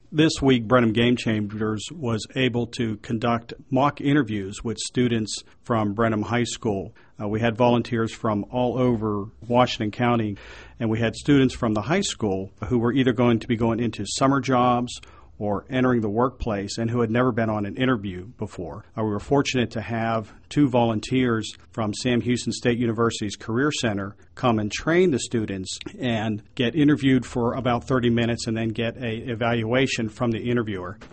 This week, Brenham Game Changers was able to conduct mock interviews with students from Brenham High School. We had volunteers from all over Washington County, and we had students from the high school who were either going to be going into summer jobs or entering the workplace and who had never been on an interview before. We were fortunate to have two volunteers from Sam Houston State University's Career Center come and train the students and get interviewed for about 30 minutes and then get an evaluation from the interviewer.